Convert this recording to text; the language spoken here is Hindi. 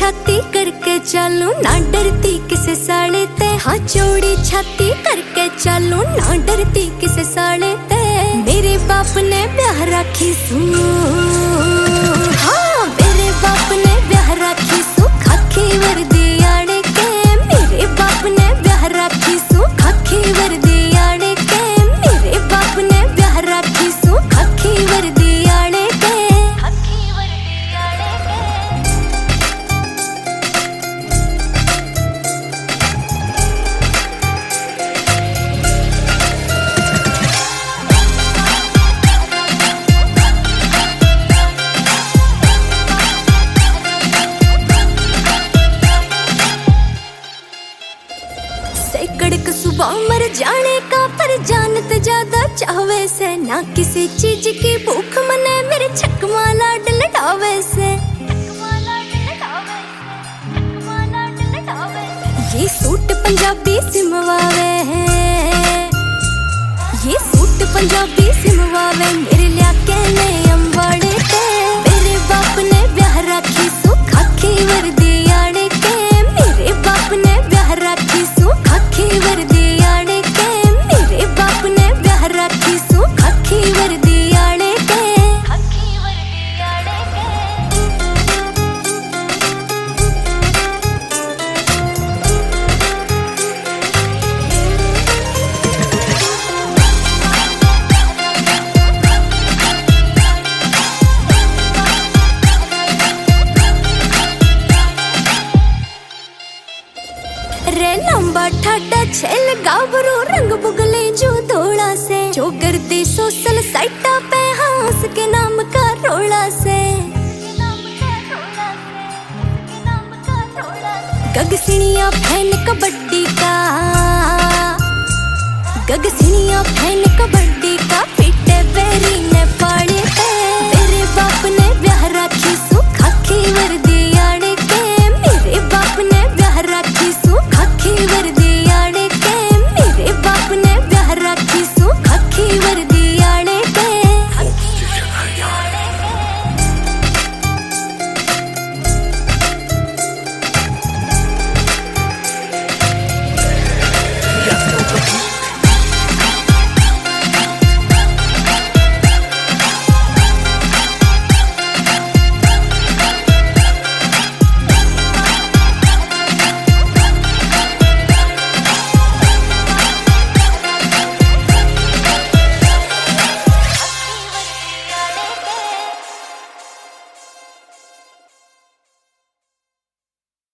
छाती करके चालू ना डरती किसे साले ते। हाँ चौड़ी छाती करके चालू ना डरती किसे साले ते। मेरे बाप ने ब्याह राखी सू, हाँ मेरे बाप ने ब्याह राखी सू खाकी वर्दी आड़े के। मेरे बाप ने ब्याह राखी सू खाकी वर्दी आड़े के। मेरे बाप ने ब्याह राखी सू खाकी वर्दी आड़े के। कड़क सुबह मर जाने का पर जानत ज्यादा चाहवे से। ना किसी चीज की भूख मने मेरे छकमा लाड लटावे से। ये सूट पंजाबी सिमवावे है, ये सूट पंजाबी सिमवावे मेरे लिया के ने अम्बाड़े ते। मेरे बाप ने ब्याह राखी सू खाकी वर्दी आड़े के। मेरे बाप ने ब्याह राखी सू खाकी वर्दी आड़े के। मेरे बाप ने ब्याह राखी सू खाकी वर्दी आड़े के। रे लंबा ठाडा छेल गाबरू रंग बुगले जो धोला से। जो गर्दी सोशल साइटा पे हंस के नाम का रोला से। गगसिनिया फैन कबड्डी का, गगसिनिया फैन कबड्डी का फिटे बेरी ने पाड़े पे। मेरे बाप ने ब्याह राखी सू खाकी वर्दी